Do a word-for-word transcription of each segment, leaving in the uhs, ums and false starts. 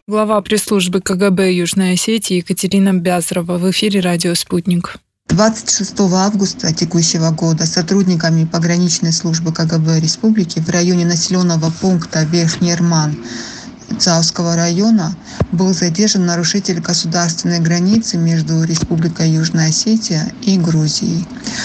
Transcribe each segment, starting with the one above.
Глава пресс-службы ка гэ бэ Южной Осетии Екатерина Бязрова в эфире радио «Спутник». двадцать шестого августа текущего года сотрудниками пограничной службы ка гэ бэ республики в районе населенного пункта Верхний Эрман Цауского района был задержан нарушитель государственной границы между Республикой Южная Осетия и Грузией.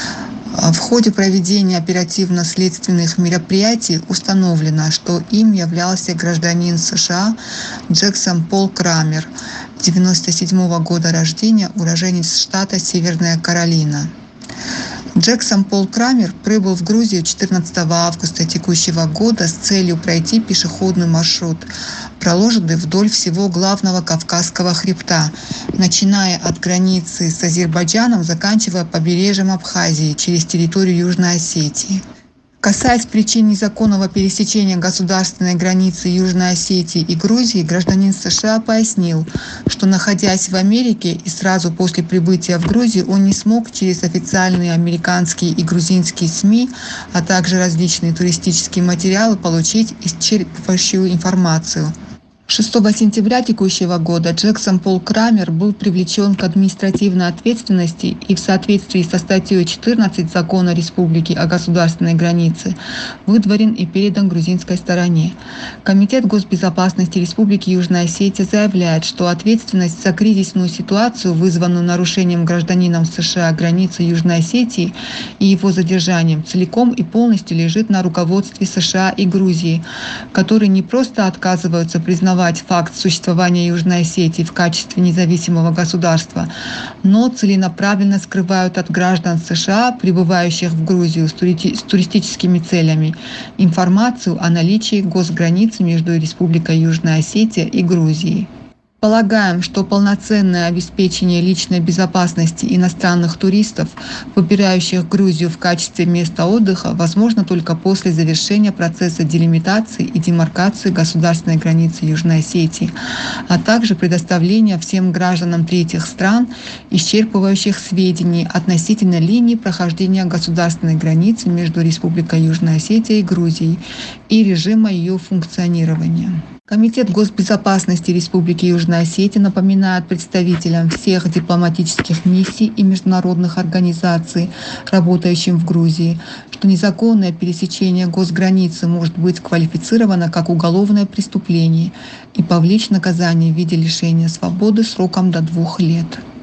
В ходе проведения оперативно-следственных мероприятий установлено, что им являлся гражданин США Джексон Пол Крамер, девяносто седьмого года рождения, уроженец штата Северная Каролина. Джексон Пол Крамер прибыл в Грузию четырнадцатого августа текущего года с целью пройти пешеходный маршрут, проложенный вдоль всего главного Кавказского хребта, начиная от границы с Азербайджаном, заканчивая побережьем Абхазии через территорию Южной Осетии. Касаясь причин незаконного пересечения государственной границы Южной Осетии и Грузии, гражданин США пояснил, что, находясь в Америке и сразу после прибытия в Грузию, он не смог через официальные американские и грузинские СМИ, а также различные туристические материалы получить исчерпывающую информацию. шестого сентября текущего года Джексон Пол Крамер был привлечен к административной ответственности и в соответствии со статьей четырнадцать Закона Республики о государственной границе выдворен и передан грузинской стороне. Комитет госбезопасности Республики Южная Осетия заявляет, что ответственность за кризисную ситуацию, вызванную нарушением гражданином США границы Южной Осетии и его задержанием, целиком и полностью лежит на руководстве США и Грузии, которые не просто отказываются признавать факт существования Южной Осетии в качестве независимого государства, но целенаправленно скрывают от граждан США, прибывающих в Грузию с туристическими целями, информацию о наличии госграницы между Республикой Южная Осетия и Грузией. Полагаем, что полноценное обеспечение личной безопасности иностранных туристов, выбирающих Грузию в качестве места отдыха, возможно только после завершения процесса делимитации и демаркации государственной границы Южной Осетии, а также предоставления всем гражданам третьих стран исчерпывающих сведений относительно линии прохождения государственной границы между Республикой Южная Осетия и Грузией и режима ее функционирования. Комитет госбезопасности Республики Южная Осетия напоминает представителям всех дипломатических миссий и международных организаций, работающим в Грузии, что незаконное пересечение госграницы может быть квалифицировано как уголовное преступление и повлечь наказание в виде лишения свободы сроком до двух лет.